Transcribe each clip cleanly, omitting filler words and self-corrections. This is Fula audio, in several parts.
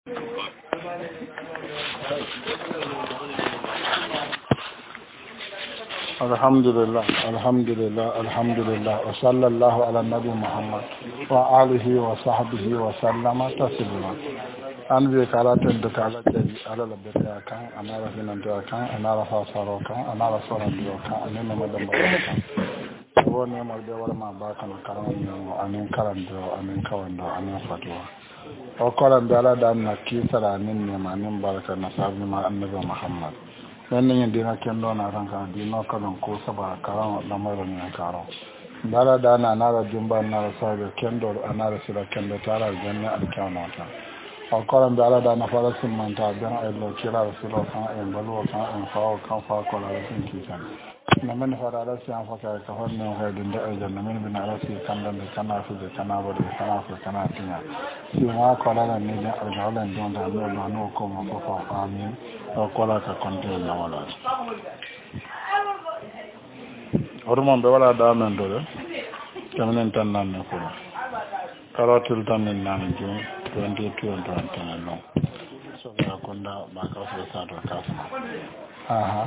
Alhamdulillah, alhamdulillah, alhamdulillah, wa sallallahu ala nabi Muhammad wa alihi wa sahbihi wa sallama taslima. An bi kalatin da kala dari ala labbata kan anara hinan da kan anara fasaro kan anara soran da kan anena madan ba kan. Woni mal da wala ma ba kan karan ne anin karan da anin kawan da anin fatwa. O koran da ala da na kisara nin ne manin baraka na sabbi ma annabi Muhammad. Wannan yin dina kendo na ranka dina kalan ko saba karan lamarin ne karo dala da na da jumba na sabe kendo ana da sila kendo tara janna alkanata o koran dala da na fara sun manta dan ai lo kira rasulullahi kan ai balu kan fa ko la sun kitan na men fara da sai an faka ka honne ho din da ai janna men bin ala sai kan da kana su da kana ba da kana su kana tinya shi ma ko la ne da aljalan don da no ko mo ko fa amin o kola ka konte na wala hormon be wala da men do de tamnen tan nan ne ko karotul tan nan jun 22 tan no so ga konda ba ka so sa do ka aha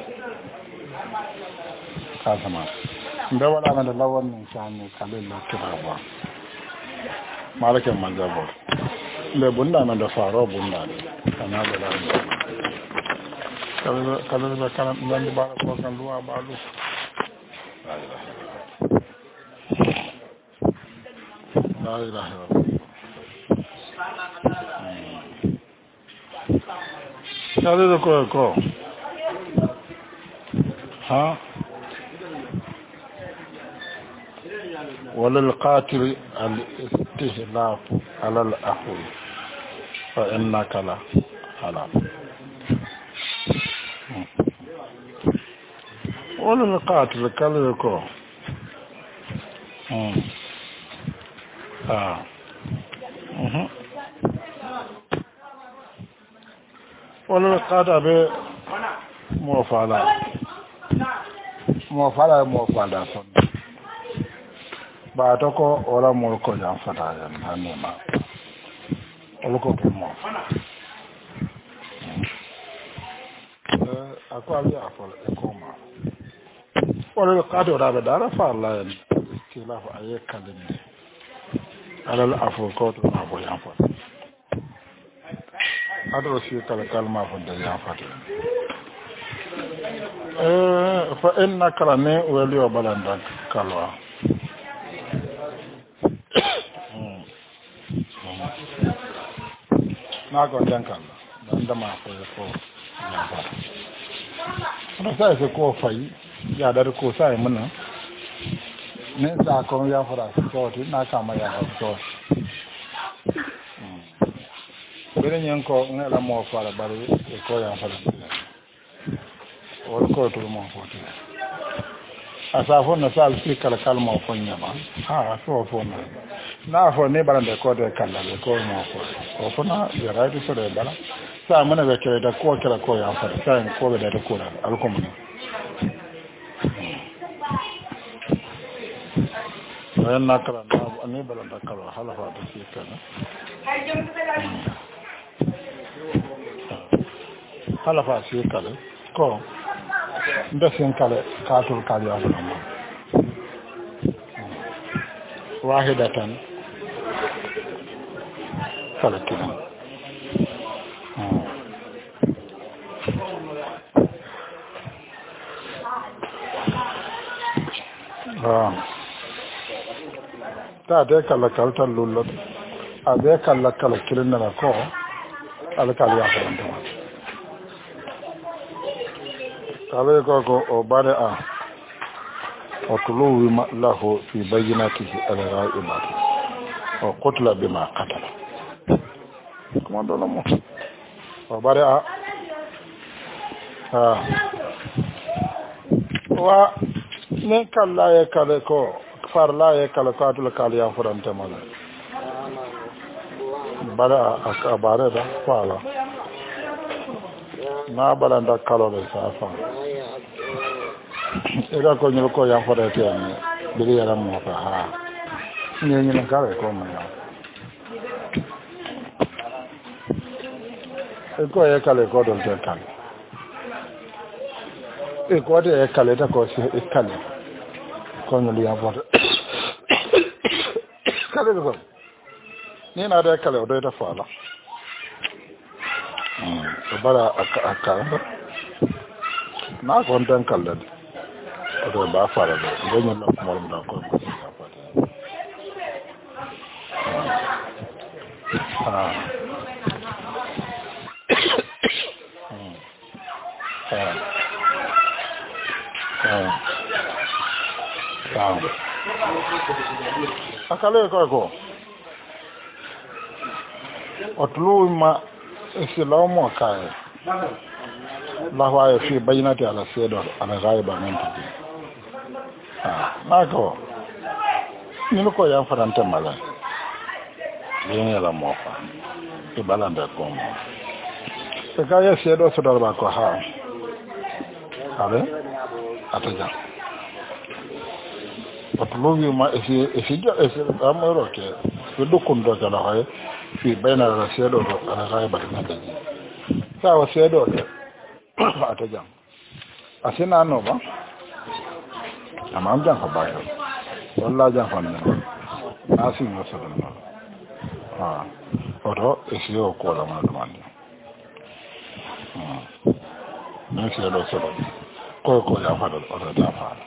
ka sama be wala men da lawan ni san ne kalin na kiraba malakin manzabo le bunda men da faro bunda kana da lawan kalau da kan nan ba ko kan luwa ba lu la ilaha illallah da ko ha wal qatil al istihlaf ala al ahwi fa innaka la halal ولا القاتل كالكو ولا القاتل به موفالا صن بعدكو ولا ملكو جان فتا نما ولكو بمو أقول يا أقول إكوما ولا القادر على دار فالله كلا فأي كلمة على الأفوكات ما هو ينفع هذا الشيء كلمة فند ينفع فإن كلامي ولي وبلندك كلوا ناقو جنكال عندما أقول na sai su ko fai ya dar ko sai mun ne sa ko ya fara so ti na kama ya so bere nyen ko ngala mo fara bari e ko ya fara o ko to mo foto asa fo na sal fi kala kalma ko nyama ha so fo na fo ne barande ko de kala ko mo ko fo na ya raiti so de bala sa mana be kere da ko kala ko ya fara sa ko be da ko da alkomu wayan na kala na ne bala da kala halafa da shi kana halafa shi kala ko da sin kala ka to ka ya fara wahidatan kala kidan ta da kala kaltar lullut a da kala kala kilin na ko alkali ya faranta ma kale ko o bare a o tuluwi lahu fi bayyinatihi al-ra'imat o qutla bima qatala kuma dole mu o bare a wa ne kala ya kale ko farla ya kala katul kali ya furanta mana bara aka bare da fala na balanda kalo da safa ira ko nyol ko ya furata ne biri ya mu fa ha ne ne kare ko ma ya e ko e kale ko do te kale e ko de e kale ta ko si e kale ko no ya voto kale ko ni na da kale o do ta fala o bara aka na ko dan kale o do ba fara do ngo no mo mo ko akale ko otlu ma isilamu kai lahwa ya fi bayyinati ala sayyid ala ghaiba min tabi na ko ni ko ya faranta mala ni la mofa e balanda ko mo se ka ya sayyid so dal ba ko ha ale ataja otlu ma esi amoro ke do kundo kala hay fi bayna rasedo ala ghaiba min tabi sawa sedo ataja asina no ba amam jan fa bayo walla jan fa ne asin no so no oto esiyo ko la ma domande ne se do so ko ya fa do oto da fa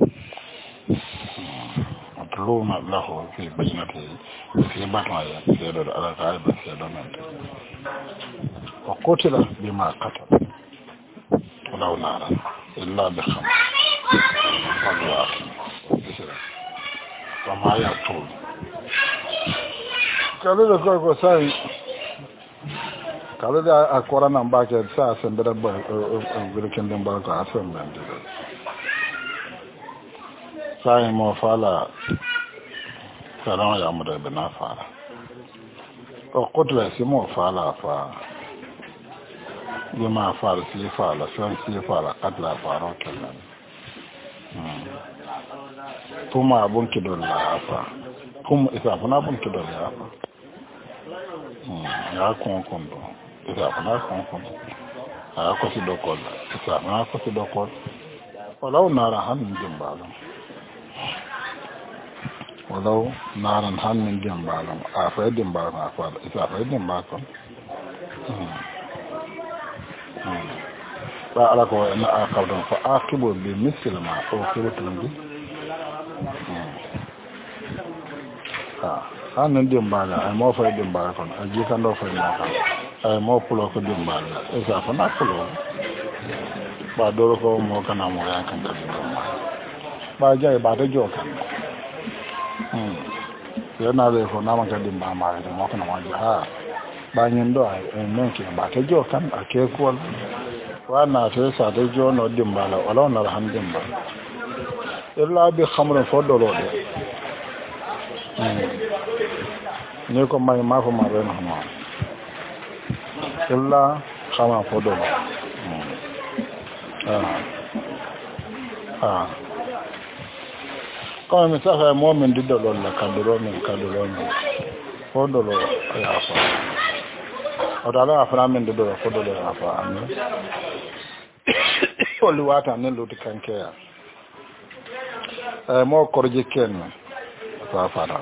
atluna lahu fi baynati fi bataya sedo ala kaiba sedo men wa qutila bima qatala wala nara illa bi kham wala wama yatul kale da ko sai kale da akora nan ba ke sa san da ba birkin din ba ka asan ban da sai mo fala salama ya mu da bana fara o kotla si mo fala fa bima fala si fala san si fala katla fara kenan kuma abun kidon la fa kuma isa fana abun kidon la fa ya konkondo isa fana konkondo ya ko si dokol isa fana ko si dokol walau nara hannun dimbalon walau naran hannun dimbalon a fa dimbalon a fa isa fa dimbalon ba ala ko na akabdan fa akibu bi mislima o kibutum bi hannun dimbala ay mo fay dimbala kon a jikan do fay na kan ay mo pulo ko dimbala e sa fa na pulo ba doro ko mo kana mo yan kan da ba jay ba da jokan yana da ko na man ka dimbala ma da mo kana ma ha ba nyin do ay men ke ba ta jokan a ke ko wana ta sa da jono dimbala wala na alhamdulillah illa bi khamrin fodoro de ni ko may ma ko ma ben hama illa khama fodoro ko mi sa fa mo men diddo lol la kadoro men fodoro ya fa o dala afra men diddo fodoro ya fa ami o liwata ne luti kanke ya mo korje ken fa fara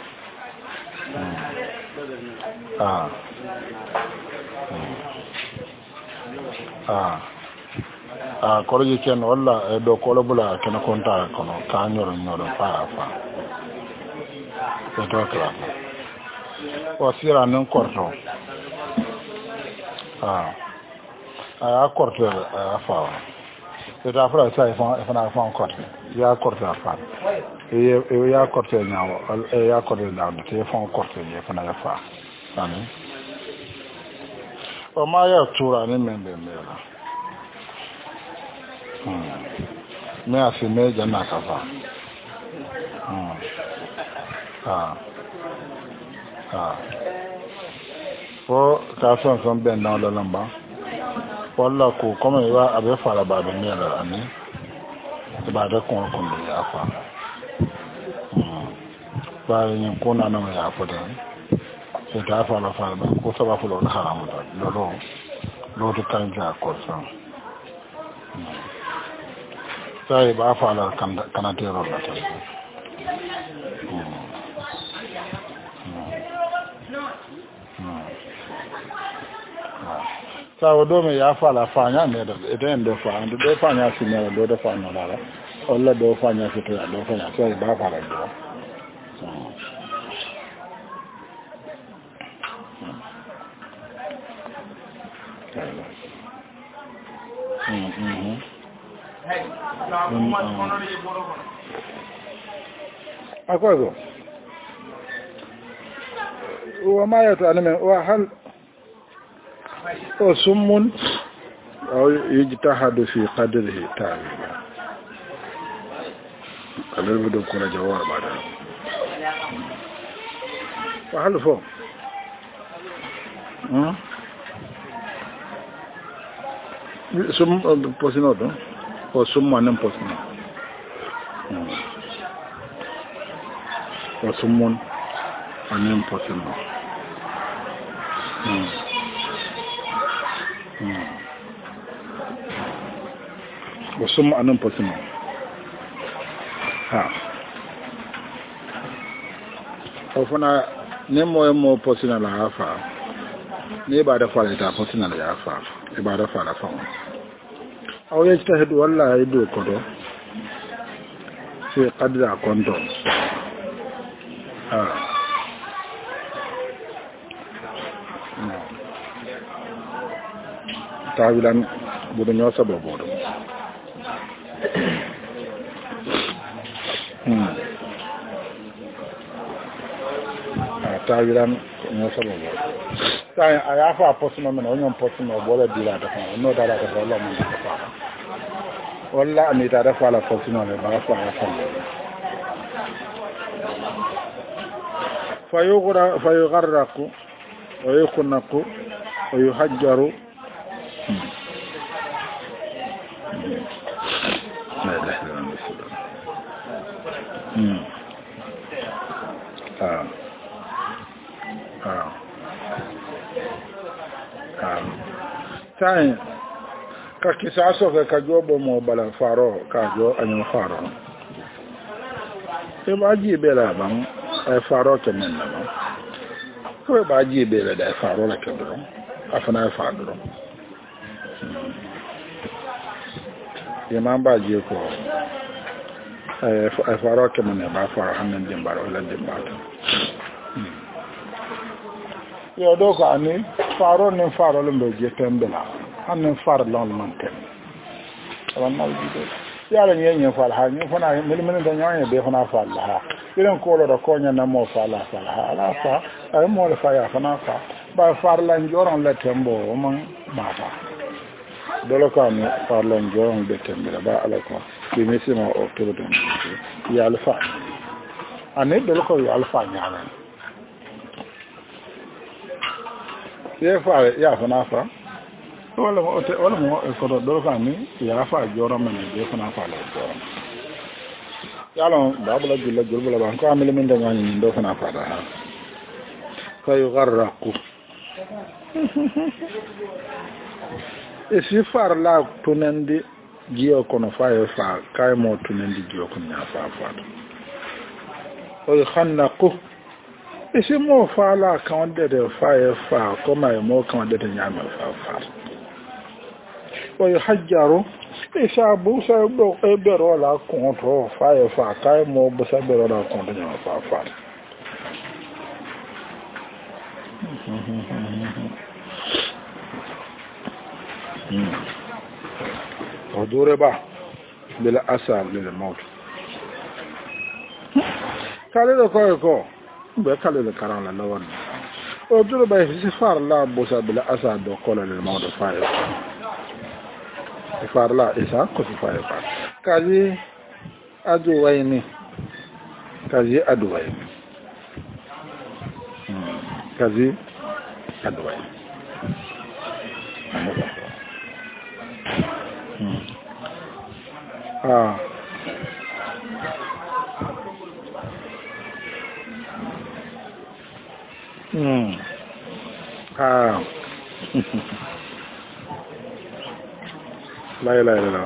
korje ken walla do kolo bula ken konta kono ka nyoro fa to kala o sira non korto korto fa da fara sai fa na fa korto ya korto fa ya korto nyawo ya korto da te fa korto ye fa na fa ani o ma ya tura ni membe mera me afi me jana ka fa ko ka son ben na la lamba walla ko kuma ya abe fara ba da mera ani ba da kon ya fa ba yin kona na ya fa da sai ta fara ba ko saba fulo na haramu da lolo lotu kan ja ko san sai ba fa la kana te ro la ta sawo do me ya fa la fa nya ne da eden do fa ando do fa nya si ne do do fa nya la olla do fa nya si to ya do fa nya sai ba fa la do أكوزو وما يتعلم وهل وسم أو يجتهد في قدره تعالى قدر بدو كنا جواب بعد وهل فوق sum posino do o sum manem posino o sum mon manem posino o sum manem posino ha o fana ne mo posino la hafa ne ba da fara ta posino la hafa ba da fara fa aw yajtahidu walla yidu kodo fi qadra konto tawilan budu ñoo sabo bodo tawilan ñoo sabo bodo tay aya fa posno men onyon posno bola dila da fa no dala da wala man da fa walla ani ta da fa la posno le ba fa ya fa fayugharraqu wa yukhnaku wa yuhajjaru la ilaha illallah sai ka kisa so ka jobo mo bala faro ka jo anyo faro e ba ji bela ban e faro ke men na ko ba ji bela da faro la ke do afana faro e man ba ji ko e faro ke men ba faro hannen din baro la din ba yo do ko ani faro ne faro le mbe je tembela hannen faro lon man tem wannan ji yaran yanyen falha ni fana milimin da yanyen be fana falha idan ko lo da ko nya na mo falha ala fa ay mo le fa ya fana fa ba farla njoron la tembo man ba fa dole ko ni farla njoron be tembe ba ala ko ki mesi ma o to do ya alfa ane dole ko ya alfa nyana ye fa ya fana fa wala mo ko do kan ni ya fa joro men be fana fa la joro yalo babula jilla jurbula ban ko amel min da ngani do fana fa da fa yugharraqu e si far la tunandi jiyo kono fa yo fa kay mo tunandi jiyo kono na fa fa o khannaqu e si mo fa la kan de fa yo fa ko mai mo kan de nyama fa fa ويحجر إسابو سابو إبرو لا كونترو فاي فاكاي مو بسابرو لا كونترو فافار وضرب بالأسى للموت كالي كويكو بكالي كران للون وضرب يسفار لا بوسا بالأسى دو كول للموت فاي farla isa ko su faye fa kaji aduwaini kaji aduwaini la ilaha illallah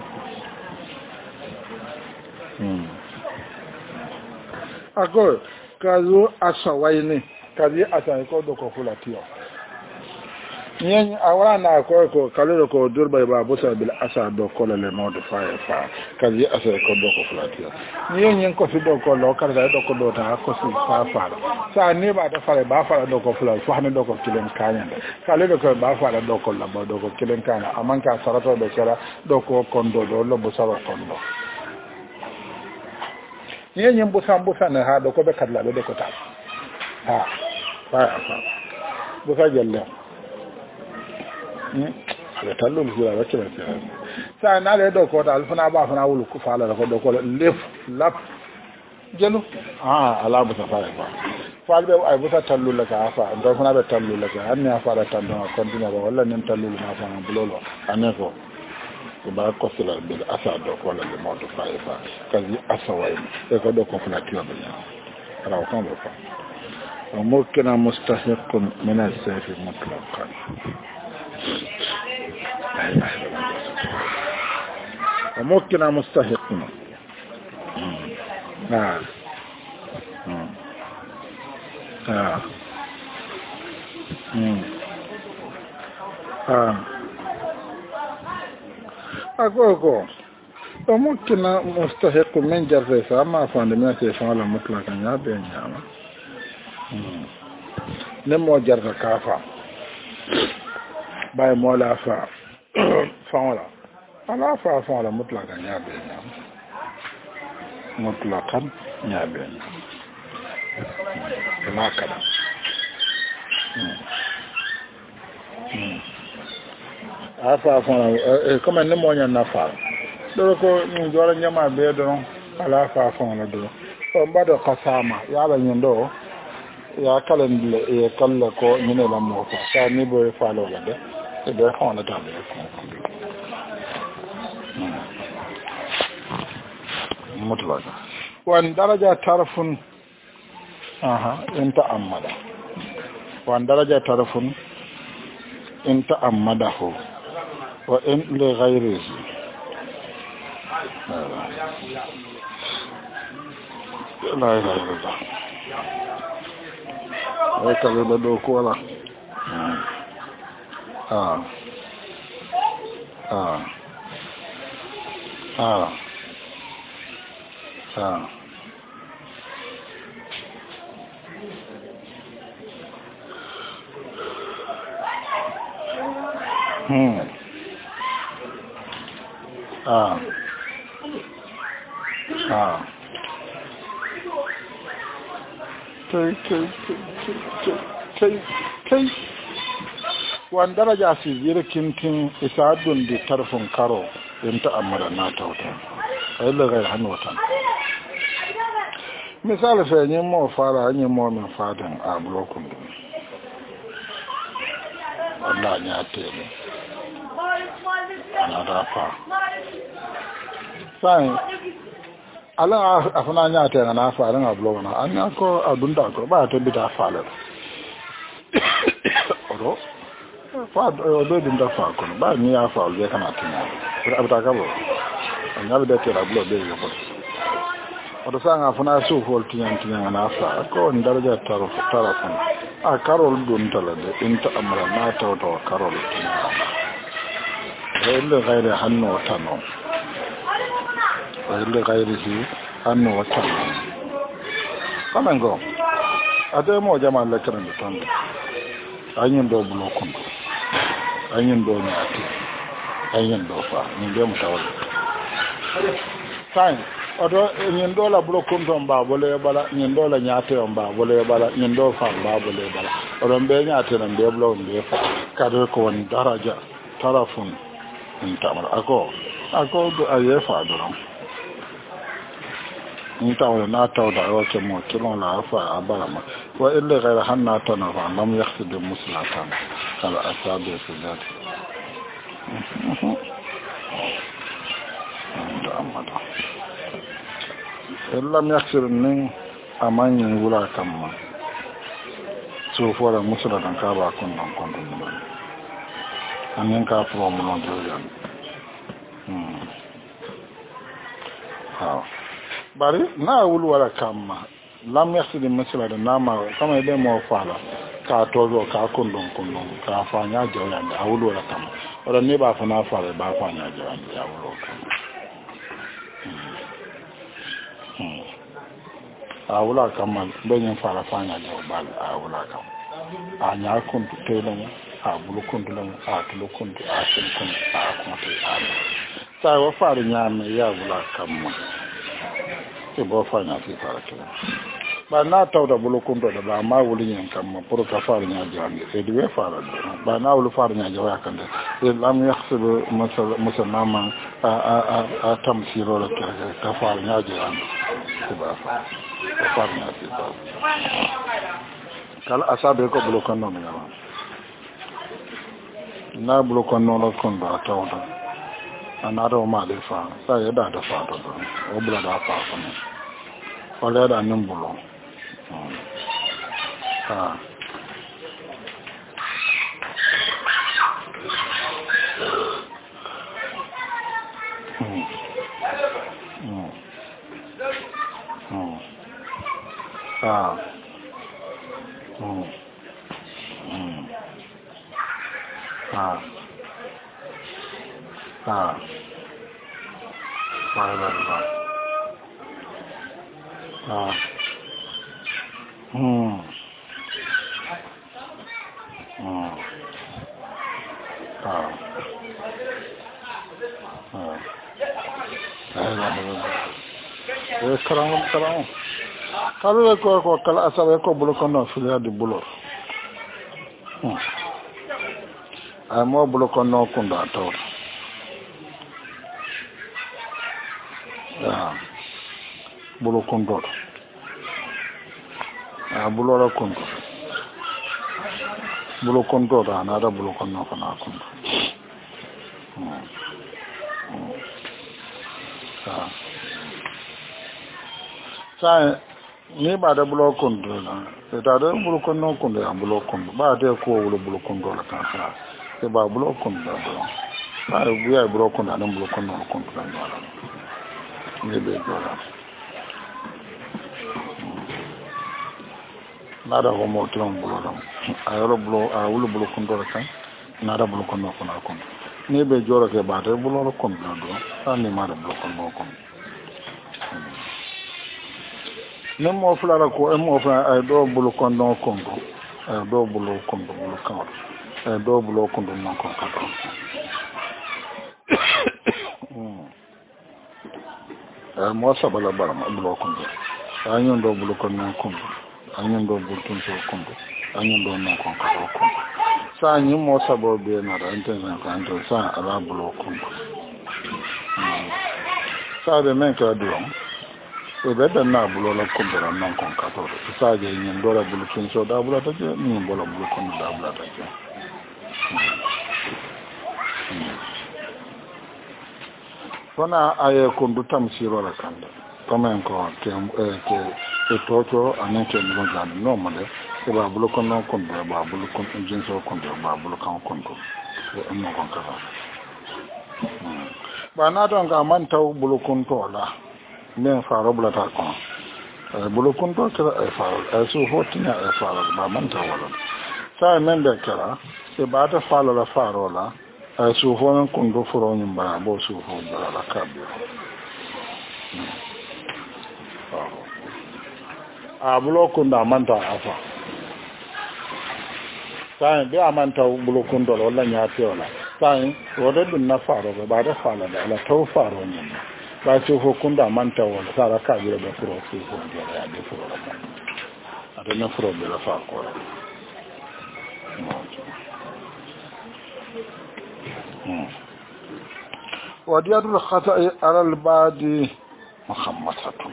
ako kazo asawaini kazi atako doko fulatiyo yen awara na ko kalero ko durba ba busa bil asa do ko le no do fa kazi asa ko doko fulatiyo yen ko fi doko lo kala do ko do ta ko si fa sa ne ba da fara ba fara doko fulatiyo fa ne doko kilen kanya kalero ko ba fara doko la ba doko kilen kanya amanka sarato do kala doko kondo do lo busaro kondo yen busa na ha do ko be kadla be ko ta ha fa busa jelle ala tallul hura wacce ba sai na le do ko ta alfana ba fana wulu ku fala ko do ko lef lap jelu ala busa fa fa be ay busa tallul la ka fa do fana be tallul la ka anni afa da tallul ko continue ba wala nen tallul ma fa bulolo aneko ba ko sila bil asa do ko la le mo do fa kazi asa way e ko do ko fana tiwa be ala ko mo fa وممكن مستحق من السيف مطلقا وممكن مستحق أقول وممكن مستحق من جرس أما فاند من السيف على مطلقا يا بين يا nemo jarta kafa bay mo la fa wala ala fa wala mutlaqan ya be mutlaqan ya be ma kada afa wala comme nemo nya na fa do ko ni jora nyama be do ala fa wala do o mbado kasama ya ba nyendo ya kalan ya kalla ko mine la mo fa sa ni boy fa lo la de e be xona tam ko mutla wan daraja tarfun inta amada wan daraja tarfun inta amadahu wa in li ghayrihi la ilaha illallah ay kala do ko wala kai wan daraja si jira kintin isadun di tarfun karo inta amara na tauta ay la gai hanwata misali fa yin mo fara yin mo min fadan a blokun Allah ya tele ana rafa sai ala afana nya ta na fa ran ablo na an ko adunda ko ba ta bi ta fala oro fa do dum da fa ko ba ni ya fa le kana tinya ko abta ka bo an ya da ta ablo be yo ko oro sa nga afana su hol tinya na fa ko on daraja tarafun a karol dum tala de inta amra na ta to karol tinya da gaire hanno tano wale gairihi annu wata kamango ade mo jama lekran de ton anyin do blokon anyin do nyati anyin do fa ni be mutawal sai odo nyin do la blokon don ba bole bala nyin do la nyate on ba bole bala nyin do fa ba bole bala odo be nyate nan be blokon be fa kado ko won daraja tarafun intamar ako do ayefa do ntawo na tawo da wace mo kilon la fa abarama wa illa ghayra hanna tanafa lam yaqsid muslatan kala asabi sujat amada lam yaqsid nin amanyin wura kamma so fora muslatan ka ba kun nan kon anin ka pro mo do yan ha bari na wulu wala kamma lam yasidi misla da nama kama ibe mo fala ka tozo ka kundon ka fanya jawyan da wulu wala kamma wala ne ba fa na fara ba fanya jawyan da wulu kamma a wula kamma benyin fara fanya jawban a wula kamma a nya kuntu telan a bulu kuntu lan a tulu kuntu a tin kuntu a kuma te a sai wa fara nya me ya wula kamma ke bo fanya fi fara kila ba na taw da bulu kuntu da ba ma wuli yin kamma pour ka fara nya jawban e diwe fara ba na wulu fara nya jawya kan da lam yahsib musamman a tamsiro da ka fara nya jawban ba fara nya fi ba kala asabe ko bulu kan no me na bulu kan no lo kon ba tawda anado ma le fa sa ya da fa to o bula da fa ko ne o le da nim bulu ha ha Karang. Kalau kalau asal ko bulu kono filia di bulor. Mo bulu kono kunda to. Ya. Bulu kondo. Bulora kondo. Bulu kondo da na da bulu kono kana kondo. Sai ni ba da bulo kondo na da da bulo kondo kondo ya bulo kondo ba da ko bulo kondo la kan sa se ba bulo kondo da ba bu ya bulo kondo na bulo kondo kondo la ni be dora na da ho mo tron bulo la ayoro bulo a wulo bulo kondo la kan na da bulo kondo kondo ni be joro ke ba da bulo kondo do sa ni ma da bulo kondo kondo nem mo flara ko e mo fa ay do bulu kondo kongo ay do bulu kondo bulu kaw ay do bulu kondo non ko ka mo sabala barama bulu kondo anyon do bulu kondo kondo anyon do bulu kondo kondo anyon do non ko ka kondo sa nyi mo sabo be na da intention ka ando sa ala bulu kondo sa de men ka do ebe da na bulo la kumbera non kon katoro sa je nyin dora bulu kin so da bula ta je nyin bola bulu kon da bula ta je kona aye kon du tam siro la kanda comme ko ke toto anen ke mo ga no mo de e ba bulu kon non kon ba bulu kon jin so kon ba bulu kan kon ko no kon ka ba na don ga man taw bulu kon to la men faro blata ko bulu kunto kira e faro su hotinya e faro ba man ta wala sai men da kira se ba ta falo la faro la su honon kundo furo nyum ba bo su ho ba la kabe bulu kunda man ta afa sai be amanta bulu kundo wala nya te wala sai wode dun na faro ba da falo da la taw faro nyum ba ce hukunda manta wala sara ka bira da furo su ko da ya da furo da ada na furo da fa ko wadiyadul khata'i ala al-badi muhammadatun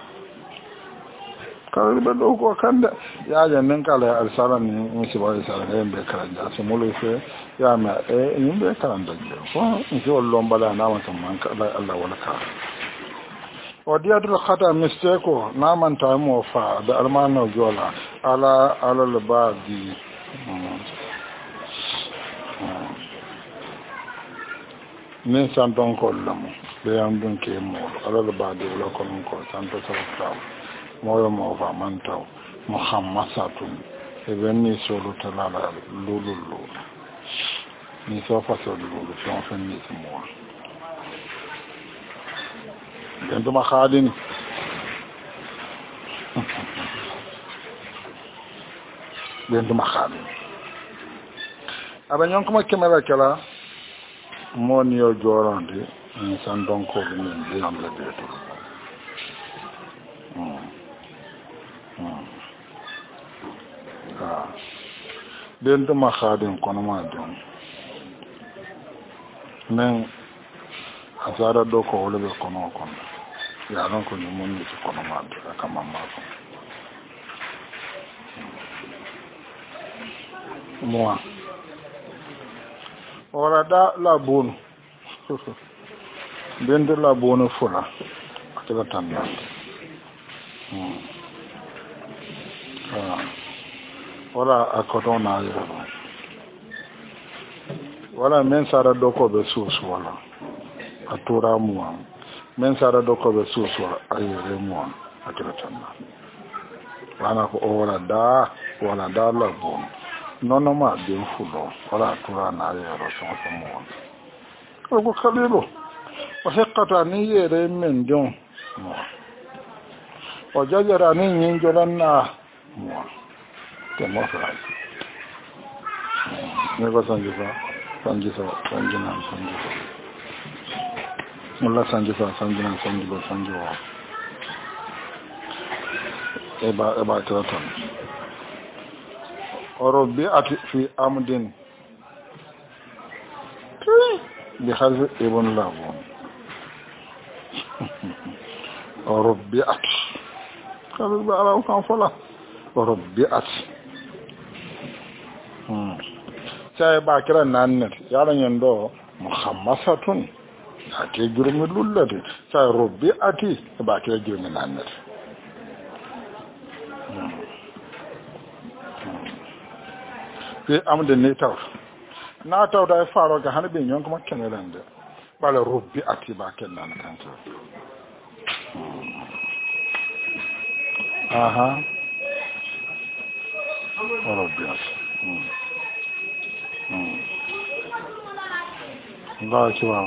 kawai da dogo kan da ya jannin kala alsaran ne musu ba alsaran ne be karanja su mulu fe ya ma in be karanta ko in ji wallon bala na mutum man kala Allah wala ka wadiyadul khata mistake na man ta mu fa da almano jola ala al-badi min san don ko lamu be am dun ke mo ala ba de la ko ko tanto sala mo mo fa man taw muhammasatun e benni solo talala lulu ni so fa so lulu so fa ni mo bento ma khadin bento ma khadin aba nyon ko ma kemela kala mo ni o jorande san don ko ni be am la beto bento ma khadin kono ma don men azara do ko wala be kono kono ya non ko ni mun ni kono ma do kama ma ko moi ora da la bunu bento la bunu fula akela tanna wala akodona yo wala men sara doko be susu wala atura muwa men sara doko be susu ayere muwa akira tanna wana ko wala da la bon nono ma de fulo wala atura na ayero so muwa ko kalilo o hekkata ni yere men jon muwa o jajara ni nyinjolan na muwa mo fa ne ko sanjifa mulla sanjifa eba traton orobi ati fi amdin bi harfi ibn labun orobi ati kalu ba ala kan fola orobi ati sai ba kiran nan ne yaran yando muhammasatun ake jurmi lullade sai robbi ati ba kira jurmi nan ne sai amda ne taw na taw da faro ga hanbin yon kuma kenan da bala robbi ati ba kenan kan ta aha robbi ati Allah kiwa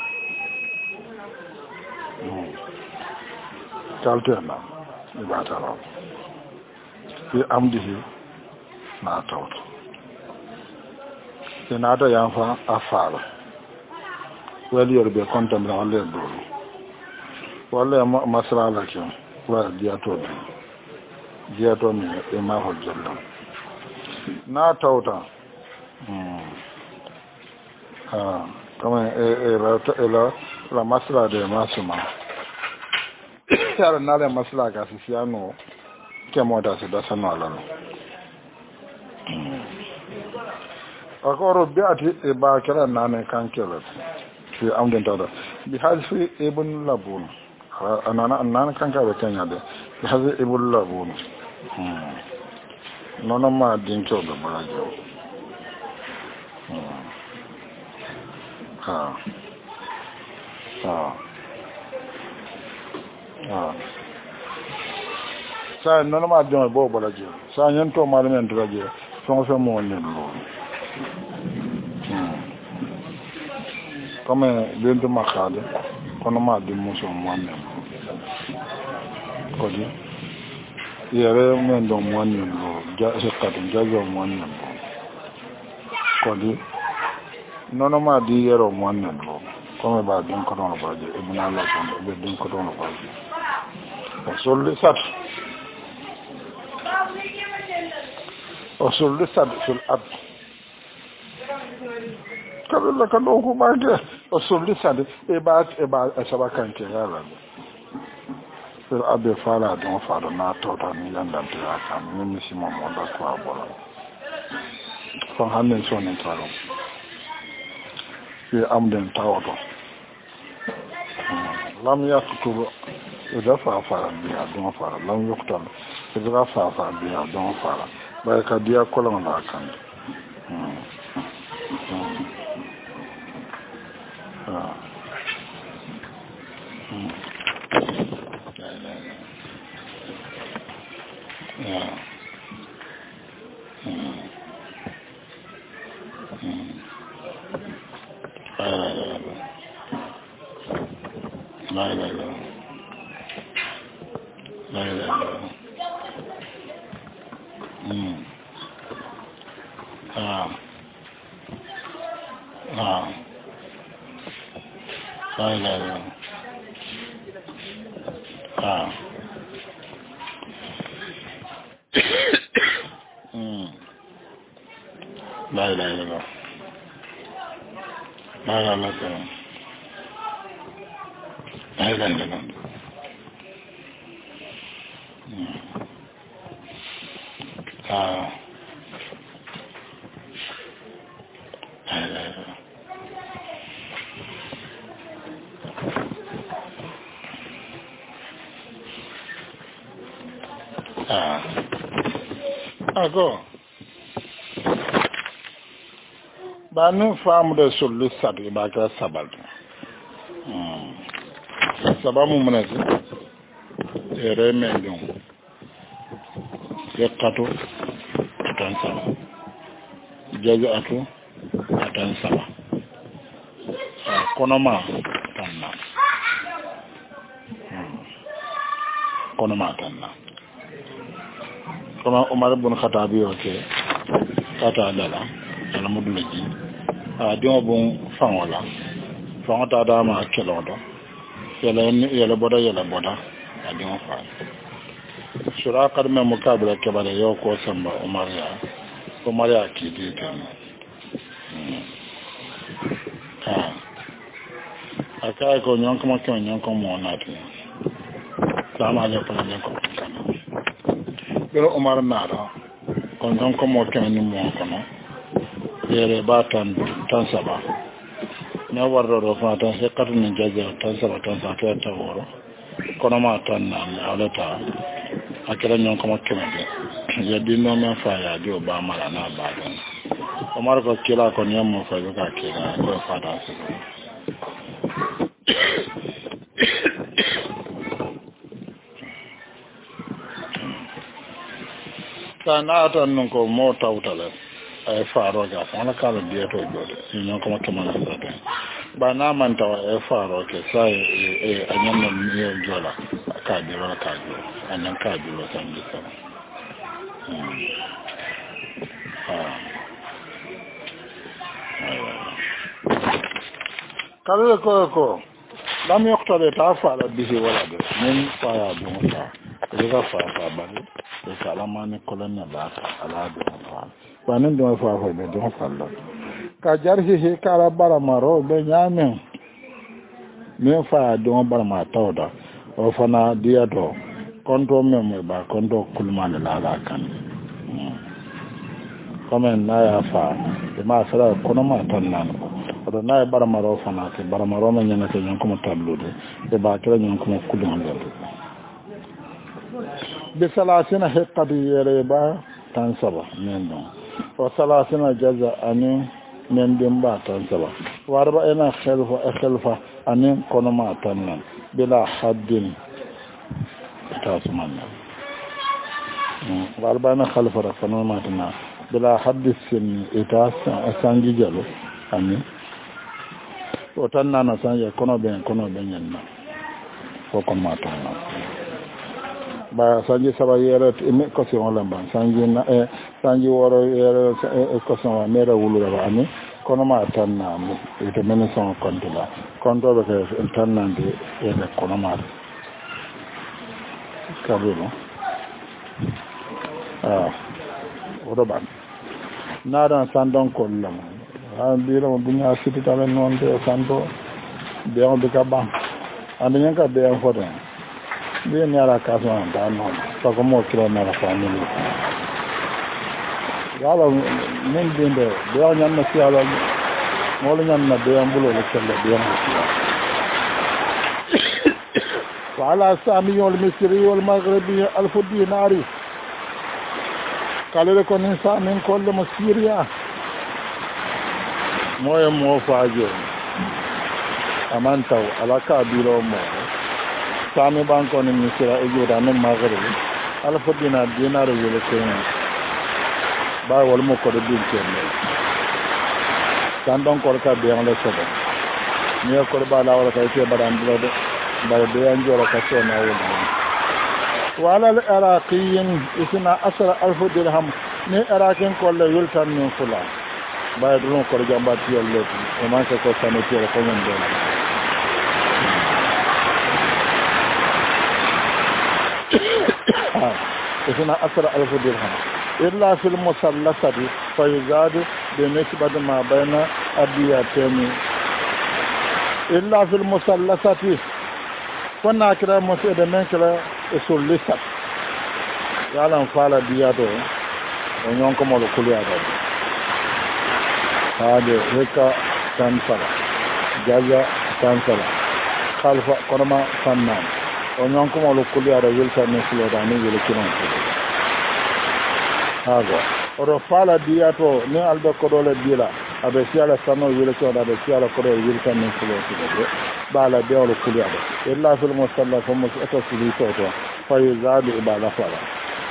kaltena ibata raw fi amdihi na tawt senata yanfa afala wali yorbe kontam la wala do wala masrala ki wala diato mi e ma ho jalla na tawta kama la masla de masuma yara nale masla ga sisiano ke moda se da sanala no akoro bi ati e ba kera nane kan kela fi amden tada bi halfi ibn labun anana kan ka be kanya de bi halfi ibn labun nono ma din to be barajo sa nono ma din bo barajo sa nyen to ma men draje so so mo nen lo comme bento makade kono ma din mo so mo nen ko di yere men do mo nen lo ja se kadin jajo mo nen ko di nono ma di yero mo nen lo comme ba din ko don ba je e buna la ko be din ko don ba je o solli sat sul ab kabilla kan do ko ma ke o solli sat e ba sabakan ke yala sul ab fala don fa do na to ta ni yanda ta kan ni misi mo mo da ko abola ko hannen so ne taro fi amden tawoto lam yaktubu إذا فعل بها دون فعل لم يقتل إذا فعل بها دون فعل بأيك ديا كلهم لا كان Ako banu famu da sulu sabi ba ka sabal sabamu munasi ere mendon yakatu atan sama jazaatu atan sama konoma tanna kama Umar ibn Khattab yoke kata dala ala mudulaji dio bon fangola fangota da ma kelodo yele boda dio fa sura kadme mukabala kebale yoko samba Umar ya kidi tan aka ko nyonko mo nati sama le pa nyonko kana pero Umar nara kon nyonko mo tan mo kono yere batan tan saba na warro fa tan se katu ni jaja tan saba tan sa ta woro kono ma tan na alata akira nyonko mo kemede ya dinno me fa ya dio ba mara na ba don Umar ko kila ko nyammo fa ka kila ko fa ta se sana atan non ko mo tawtale ay faro ga fana kala biya to jode non ko makka man sa ba na man taw ay faro ke sai e anyan non ni jola ka bi ro anan ka bi lo san bi sa kala ko lam yoktale ta fala bihi wala de min fa ya bu ta daga fa bani da salama ne kolon na ba ala da fa banin da fa be don fallo ka jarhi he kara bara maro be nyame me fa don bara ma tawda o fana dia do konto memo ba konto kulman la kan komen na ya fa e ma sala kono ma tan nan o na bara maro fana ke bara maro men nyana ke nyonko mo tablude e ba kala nyonko mo kulman do بثلاثين حقة يريبا تنسبة من دون وثلاثين جزء أني من دمبا تنسبة واربعين خلفة أني كنما تنن بلا حد تاسمنا واربعين خلفة كنما تنن بلا حد السن إتاس أسانجي جلو أني وتنن أسانجي كنو بين ينن وكنما تنن ba sanji saba yere mi ko si on lamba sanji na sanji woro yere ko so ma mera wulu ba ani kono ma tan na mi ite men son kontula konto be tan na de yele kono ma kabulo odo ban na dan sandon ko lam an bi ro bunya siti tale non de santo de on de ka ban an de ka de on foto bien yara kaso anda no to como kilo na la family yala men binde de on yanna ci ala mo lu ñanna de ambulo le kelle de on wala sami yol misri wal maghribi alf dinari kale ko ni sa men ko le mo syria moye mo faaje amanta ala ka biro mo sami banko ni misira ejuda no magari ala fodina dinaro yele kene ba wal mo ko de bin kene dan don ko ka be on le sodo ni ko ba la wala kay te baran do de bare de yan jora ka so na wala wala al araqiyin isna asra alf dirham ni arakin ko le yultan min fula bay do ko jamba ti yalla o man ko sanati ko non do isna asra alf dirham illa fil musallasati fa yuzad bi nisbati ma bayna adiyatani illa fil musallasati fonna kira musu da men kira usul lisat yalan fala diyato o nyon ko mo kuliya da hade heka tansala jaja tansala khalfa konoma sanna o nyon ko mo kuliya da wilsa ne sulo da ne wele kinon hago oro fala diyato ne albe ko dole dila abe siala sano wele ko da be siala ko do wilsa ne sulo de bala be wala kuliya da illa fil musalla fa mus ata sili to fa yuzadu ibala fala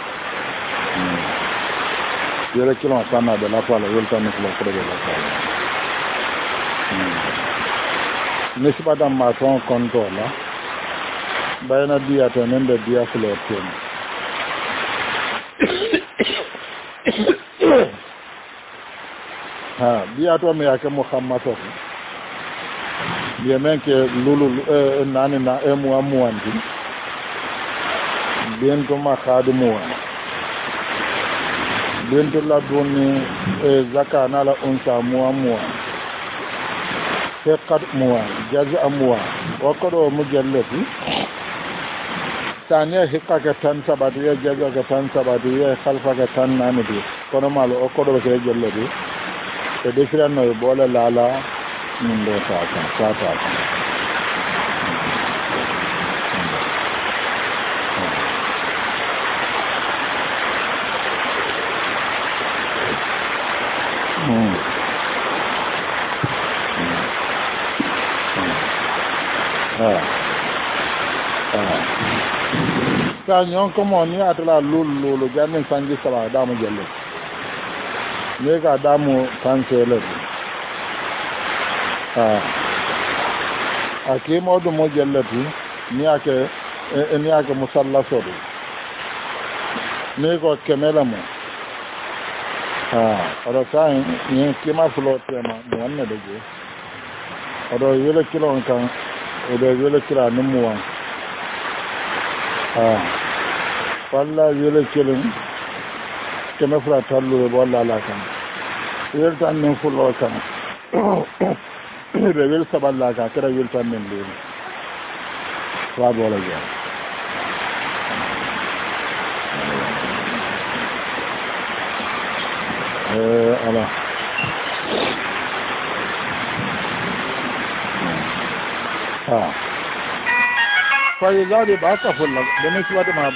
yele kilo sana de la fala wilsa ne sulo ko de la fala nisbatan ma ton konto la bayna diyato men de diya fulo ten ha diyato me yake muhammad bien men ke lulu nani na emu amuandi bien to ma khadimu bien to la doni zakana la unsa muamwa faqad muwa jaza amwa wa qado mujallati tanya hikka ka tan sabati ya jaza ka tan sabati ya khalfa ka tan nani bi kono malo o qado ke jallati e defira no bola lala min do ta sa nyon ko mo ni atala lulu jamin sanji sala damu jelle ne ga damu kansele ake modu mo jellati ni ake musallaso ne ko kemela mo oro sai ni kima fulo tema mo wanne deje oro yele kilo kan odo yele kila numuwa walla yele kilo keme fura tallu walla la kan yele tan nin fulo kan rewel saballa ka kera yele tan nin le wa bola ja ala فيزاد باقة فلق بنسبة ما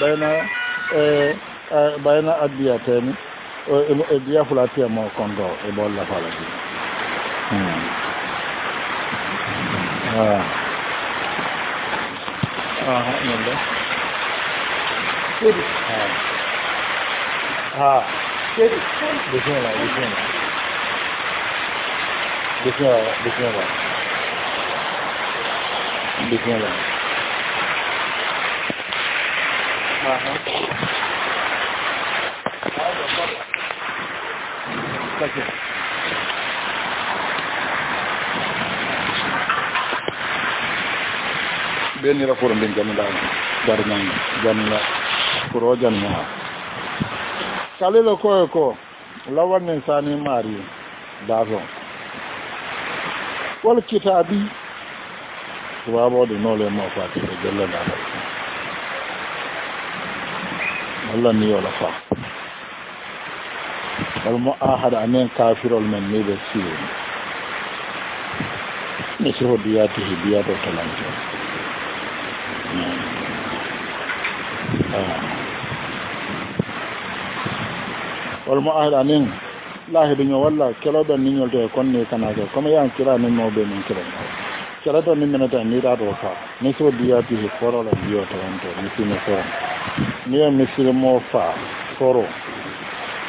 بين الدياتين الديا فلاتيا ما كوندو إبولا فلاتي نعم كده كده بسم الله بسم الله بسم الله بسم الله بسم الله beni ra pour ndin jamila darna jamila pour janna kalelo ko lawan insani mari dazo wal kitabi wabo de nole mo fati de jalla da Allah ni wala fa wal muahad amen kafirul men ne be siyo ne so diyatihi diyato talante wal muahad amen lahi dunyo walla kelo ben ni nyolto kon ne kana ko comme yan kira ni mo be min kira kira to ni menata ni da do fa ne so diyatihi foro la diyo talante ni sine foro ni ya misiri mo fa foro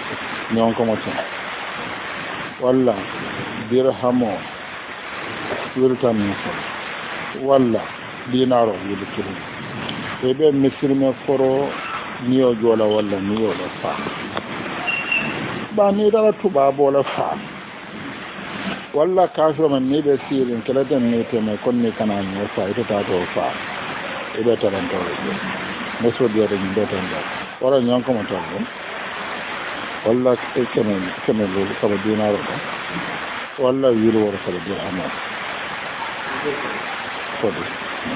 nyon ko mo tan walla dirhamo wirtan min walla dinaro wili kilin e ɓe misirme foro niyo jola walla niyola fa ba ni dara tubabola fa walla kafiro man ni ɓe sirin keleten ni teme kon ni kana ño fa ito tato fa eɓe tarantore ƴe mesodiyata ñum ɓe tan gal wala ñonkomo tan ɗum walla keme lolu saba dinaro ɗo walla wirworo saba dirhamon fodi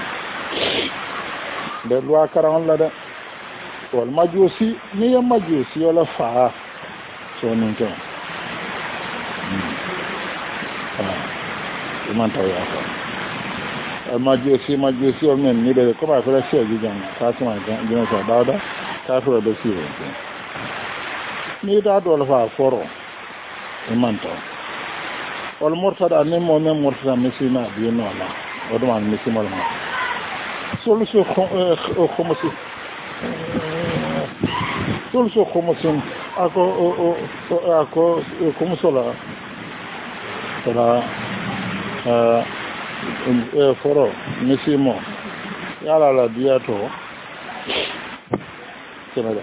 nde loi karan la de wal majusi ni ye majusi wala faa so nin ke iman taw ya fa majusi o men ni de ko ba ko la seji jang ka sama jang sa dawda ka to be siwo ni da do la fa foro iman taw wal murtada ni mo men murtada misima bi no la o do man misima la solution khomosi solution khomosin ako khomosola tara foro misimo yala la diato kenada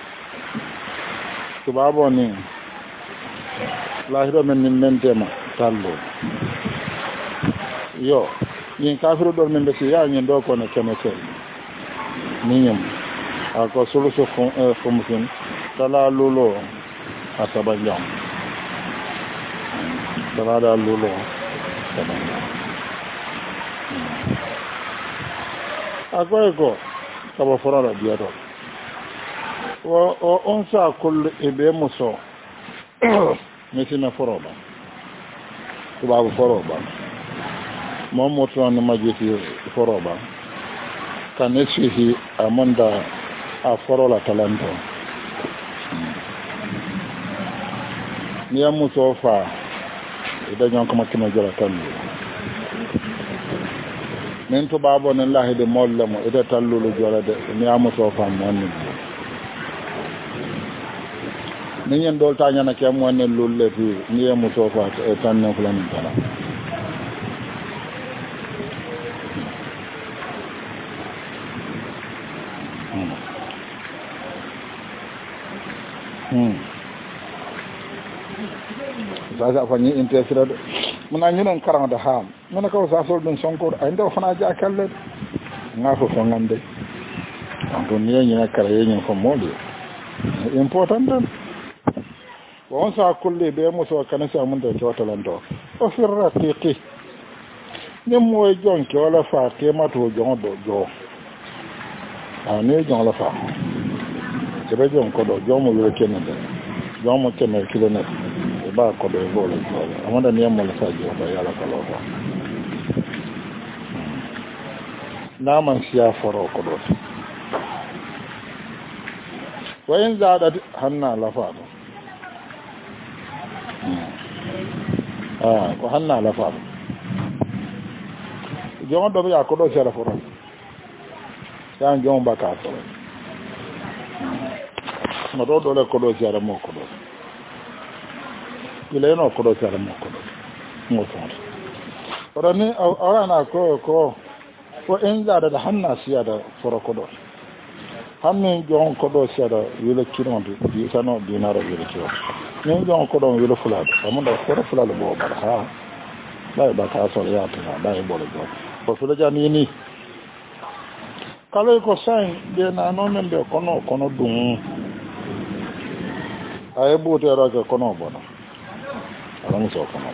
tubabo ni lahiro men mentema tallo yo yin kafiru ɗon min ɓe si yañin ɗo kono kemete niñum ako soluso fumusin tala lulo a saba jam talada lulo saba jam akoye ko saba forara biyato o on sa kulle e ɓe muso misina foroba tubabu foroba mon moto no majiti foroba kan esihi amonda a forola talento ni amu sofa ida jon ko makina jara tan men to babo nan lahi de mollamo ida tallulu jara de ni amu sofa mon ni nyen dol ta nyana ke mo ne lulle fi ni amu sofa tan no plan tala sasa fanyi intesirade muna ñinen karanga da haam mona ko sa sol dun sonko ay ndo fana ja kalle ngafo fo ngande donc ni ñina kala yeñin ko modi important dan won sa kulle be mo so kanasa mun da jotalanto o firra tiqi nem moy jonke wala fa temato jondo jo ne jon la fa jebe jon ko do jomo lo kenede jomo kenel kilomètre ba ko do volo amanda ni amol sa jo ba yala kala ko na man siya foro ko do wayin zada hanna lafa do ko hanna lafa do jomo do ya ko do sala foro yan jomo ba ka to mo do le ko do sala mo ko do ile no ko do sala mo ko do mo to orani awana ko enza da hanna siya da foro ko do hammin jon ko do siya da wile kinon di sano dinaro wile kinon ni jon ko do wile fulado amunda foro fulado bo bar ha dai ba ka so ya ta dai bo le do ko fula jani ni kala ko sai de na no men be kono dum ay bu te ra ko kono bono ala muso kono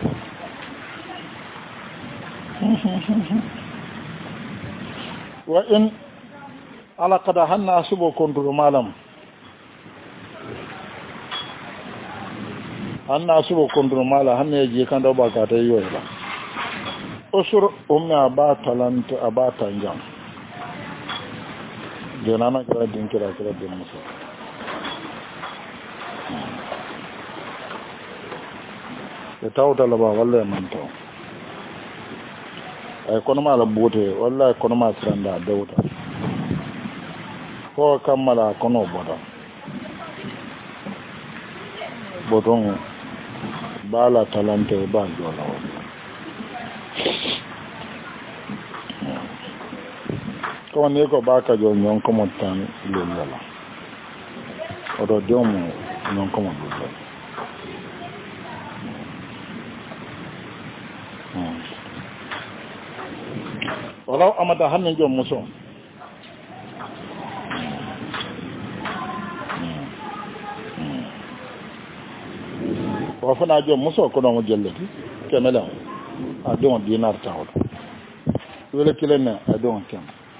wa in ala kada hanna subo kontro malam hanna subo kontro mala hanne je kan do ba ka ta yoy ba usur umma ba talent abata njam je nana kala din kira din muso e tawta la ba walla man taw ay kono mala bote walla kono ma sanda dawta ko kammala kono boda bodon bala talante ba jola ko ne ko ba ka jo nyon ko mo tan le la o do do mo nyon ko mo do wala amata hanne jo muso wa fana jo muso ko no mo jellati kemela a don dinar tawol wala kilena a don kem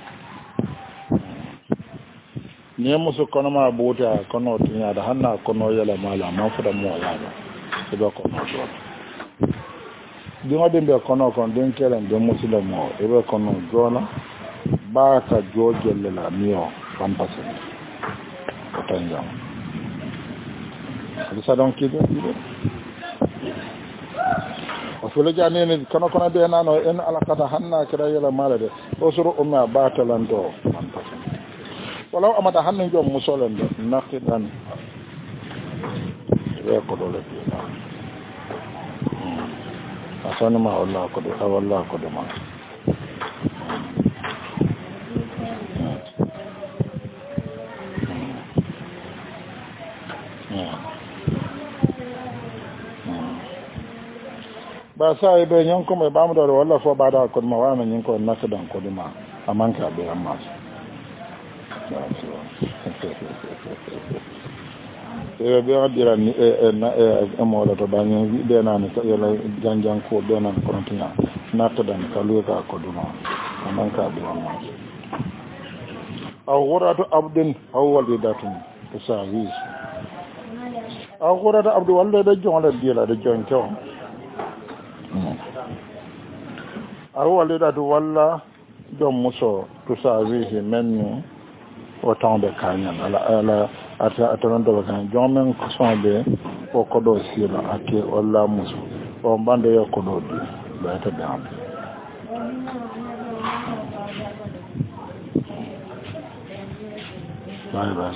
ne muso kono ma buta kono tinya da hanna kono yala mala ma fuda mo yaba se do kono do dingo dembe kono kon den kelen de muslimo e be kono jona ba ka jojelle la mio pampase o tanjam sa don kido o fele jani ne kono de nano en alakata hanna kira yala mala de o suru umma batalando pampase wala amata hanne jom musolen do naqidan e ko dole asana ma Allah ko do Allah ko do ma ba sai be nyon ko me ba mu do wala fo ba da ko ma wa na nyin ko naqidan ko do ma amanka be amma e be adira ni mo la to banyo be na ni yela janjan ko be na ko tinga natadan kalu ka ko duma man ka do amma aw ghuratu abdin aw walidatun tasawi aw ghuratu abdu walla da jonga dila da jonto aw walidatu walla dom muso tasawi men o tawde kanyan ala atanon do kan jomen ko sonbe o ko do sila ake walla muso o bande yo ko do di ba ta dam ba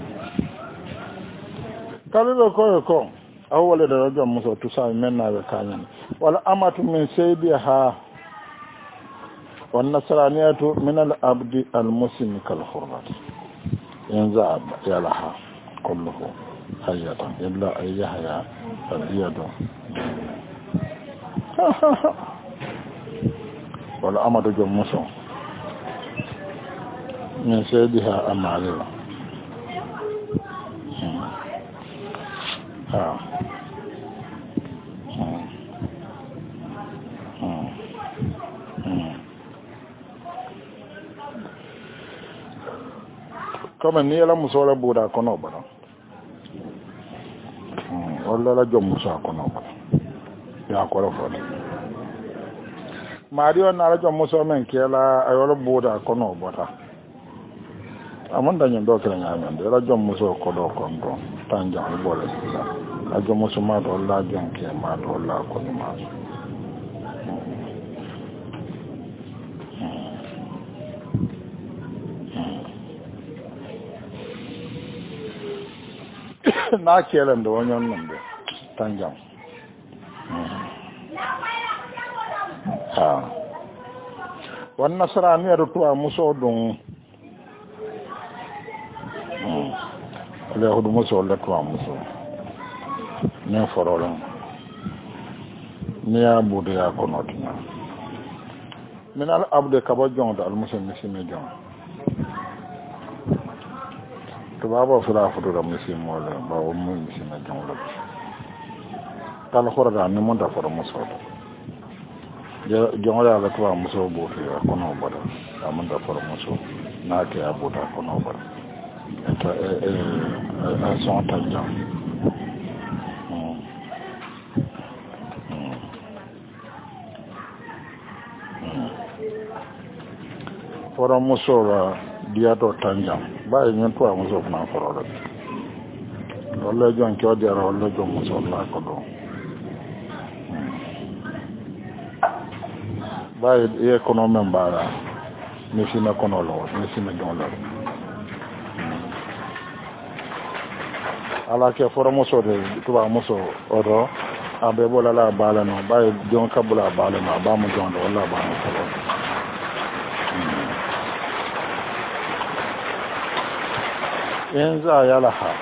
kala ko awwala da jom muso to sa men na be kanyan wala amatu min saybiha wan nasraniyatu min al abdi al muslim kal hurmat ينزع يلها كله حية إلا أن يحيى اليد والأمر جمسه من سيدها أمالي comme ni la muso la buda kono bana wala la jom muso kono bana ya ko fo mario na la jom muso men kela ayola buda kono bota amon dañu do kala nyaamen de la jom muso ko do kondo tanja bole la jom muso ma do la jom ke ma do la ko ma na kelen do wonyon nan de tanjam ha wan nasrani rutu muso dum le hudu muso le to muso ne forolo ne abude ya konotina min al abde kabo jonda al muso misime jon to baba fura foto da musim wala ba o mun musim na jonglo tal khorada ni mon da foro muso je jongla la to muso bo to ya kono boda da mon da foro muso na ke abuda kono boda to a son tanja foro muso la dia to tanja ba yin to muso na foro da wala jon ko dia wala jon muso la ko do ba e economy mbara ni sina kono lo ni sina jon lo ala ke foro muso de to ba muso odo abe bola la bala no ba jon kabula bala no ba mu jon do wala ba mu foro in za ya laha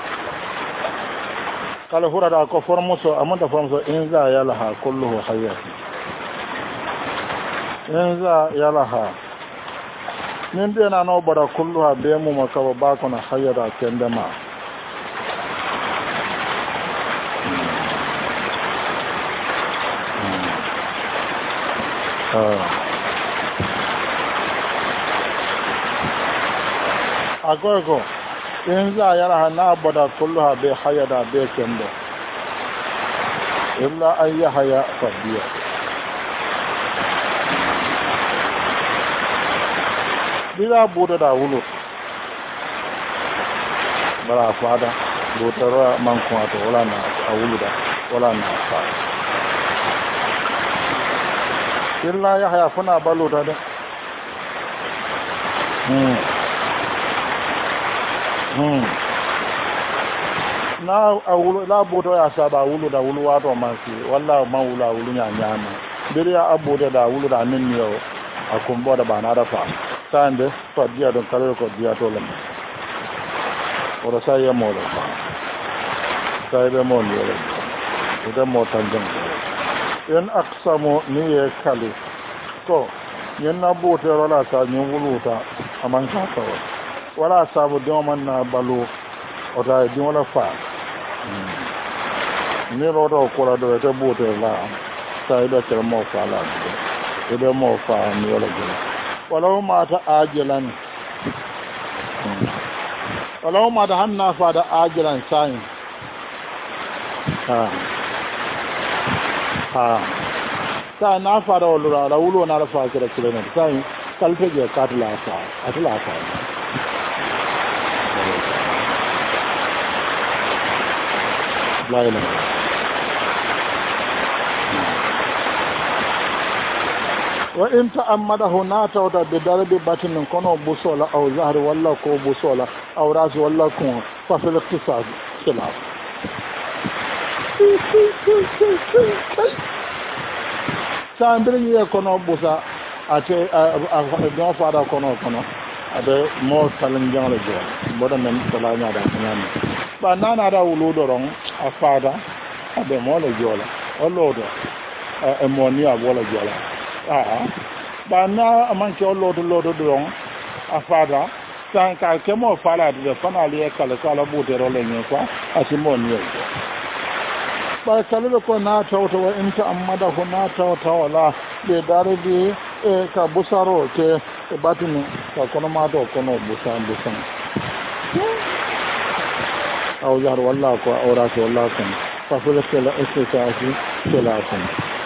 kala hura da ko formuso amanta formuso in za ya laha kulluhu hayyati in za ya laha nin be na no bara kulluha be mu makaba ba ko na hayyada kendama agogo in za ya laha na bada kulluha be hayyada be kendo illa an yahya fadiya bila buda da wulu bara fada botara man ko to wala na awulu da wala na fa illa yahya funa balu da na awulu la boto ya saba awulu da wulu wato mansi walla mawula awulu nya nyama biri ya abuda da awulu da ninniyo akumbo da bana da fa sande fadiya don kare ko diya to lam ora sai ya molo sai be mo ni ora ida mo tanjang en aksamu ni ye kali ko yen na boto wala sa ni wuluta aman ka to wala sabu don man na balu ota di wala fa ni rodo ko la do te boto la sai da tere mo fa la ida mo fa ni wala gina walau mata ajilan walau mata hanna fada ajilan sayin sa na fada walura la wulo na rafa kira kira ne sayin kalfe je katla fa atla fa la ilaha wa in ta'ammadahu na tawda bi darbi batinin kono busola aw zahri walla ko busola aw ras walla ko fa fil iqtisad khilaf sambrin ye kono busa ate do fara kono ade mo talan jangale jo bodo men salanya da nyame ba nana da wuludo ron afada ade mo le jola olodo e mo ni abola jola ba na amanke lodo don afada tan ka kemo fala de fana le kala bute role nyen kwa asimo ni ba kala ko na tawto wa inta amada ko na tawta wala be darbi e ka busaro te e batinu ka kono ma do kono busan aw jar walla ko awra ko walla ko fa fele kala estati kala ko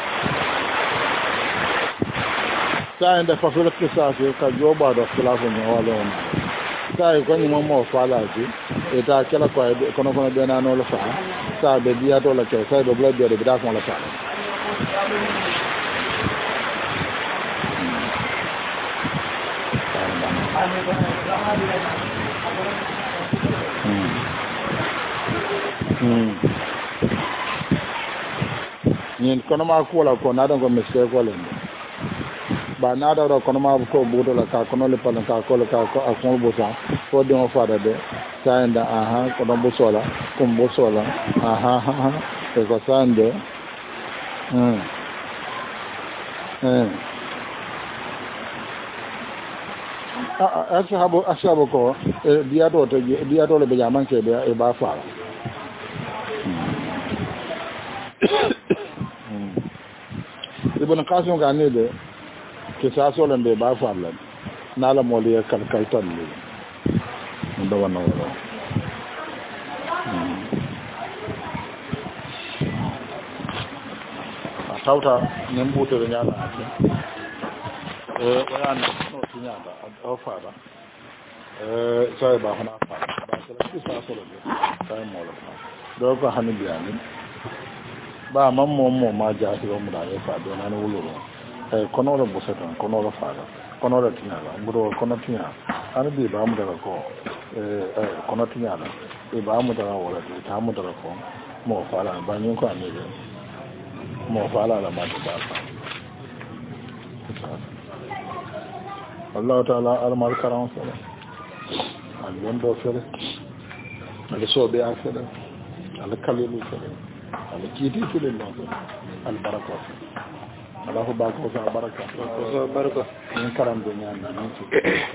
sai da fa fele kisasi ka joba da khilafu ne wala on sai ko ni mo fala ji e ta kala ko kono be na no la fa sa be biya to la ke sai do bla biya de da ko la fa ni kono ma ko la ko na do ko miske ko le ba na da kono ma ko budo la ka kono le pala ka ko a ko bo sa ko de mo fada de sanda aha kono bo sola kumbo sola aha e ko sande ashabu ko biya do le be jaman ke be e ba fa ibn qasim ga ne de ke sa so lan be ba fa lan na la moli ya kalkal tan ni ndo wana wala tawta nem buto be nyala wala no tinyata o fada sai ba hana fa ba sai sa so lan sai mo la do ko hanu biani ba mammo ma ja ti mo da ya fa do na no wulo kono ro busatan kono ro fada kono ro tinyala nguro kono tinya an bi ba mu daga ko kono tinyala e ba mu daga wala ta mu daga ko mo fala ba nyin ko ne mo fala la ma ta fa Allah ta'ala al-mar karam sala londo fere ala sobe a fere ala kalelu fere ala kiti fere no al baraka ala ko ba ko sa baraka ni karam do nyanda ni ci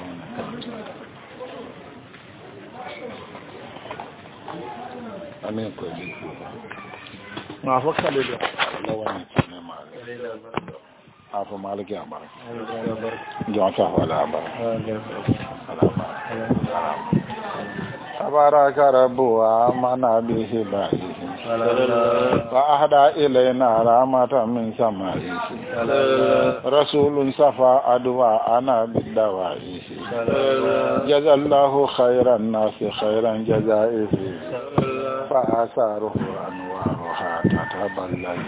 amen ko ni ma fa kalelu ala wani ne ma afa maliki amara jonta wala amara تبارك رب وآمنا به بائه وأهدى إلينا رحمة من سمائه رسول صفى أدواءنا بالدوائه جزا الله خير الناس خيرا جزائه فآثاره أنوارها تتبلج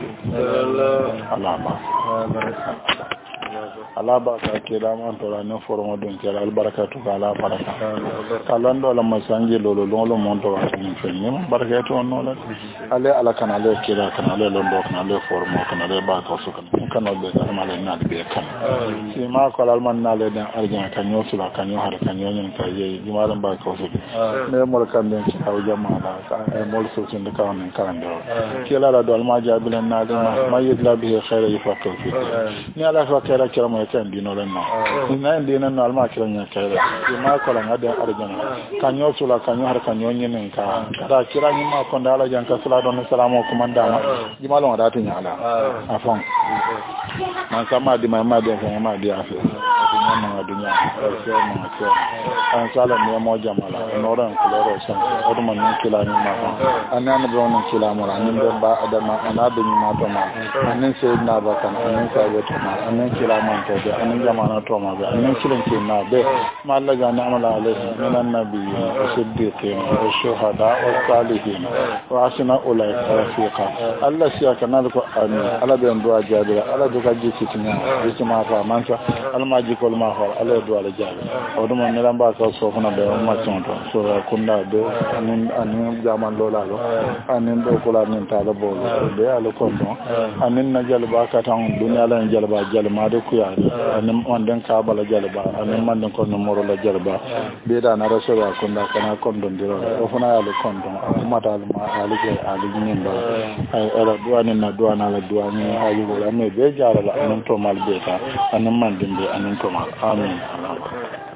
ala baraka kila man to la ne formo don kala al barakatu ala baraka kalando la masangi lolo lolo mon to ni fenni barakatu on no la ale ala kana le kila kana le londo kana le formo kana le ba ko so kana be kana le na be kana si ma ko al man na le den arjan kan yo sula kan yo har kan yo nyen ka ye di ma ba ko so me mo kan den ci taw jama ba ka mo so ci ka on kan do kila la do al ma jabilan na ma yidla bi khayra yafatu fi ni ala fa kala kala mo kan dino len no ina dino no alma kala nya kala ma ko la ngade arjana kanyo sula kanyo har kanyo nyen ka da kira ni ma ko ndala jan ka sula don salamu kuma ndama di malon da tin ala afon man sama di ma di kan ma di afi dunya na dunya ko ma ko an sala mi mo jamala no ran ko ro san o man ni kila ni ma ko anan do non kila mo ran ni ba adama ana do ni ma to ma anan sayyidina bakan anan sayyidina to ma anan kila man to be anan jamana to ma be anan kiran ke na be ma Allah ga ni'mala alaihi minan nabiyyin wa siddiqin wa shuhada wa salihin wa asna ulaika rafiqa Allah siya kana ko amin ala be ndo ajabira ala do gaji cikin ya ma fa mansa almaji ko ma fa ala do ala jabi o do mon niran ba ko so funa be ma tonto so kunna be anin jaman lola lo anin do ko la nin ta do bo be ala ko don anin na jalba ka tan dunya la jalba jalma de ku ya anin on den ka bala jalba anin man den ko no moro la jalba be da na rasul kunna kana kon don diro o funa ala kon don mata ma ala ke ala nin ba ay ala duani na duana la duani ayu la me be jara la anin to mal be ta anin man din be anin to mal amin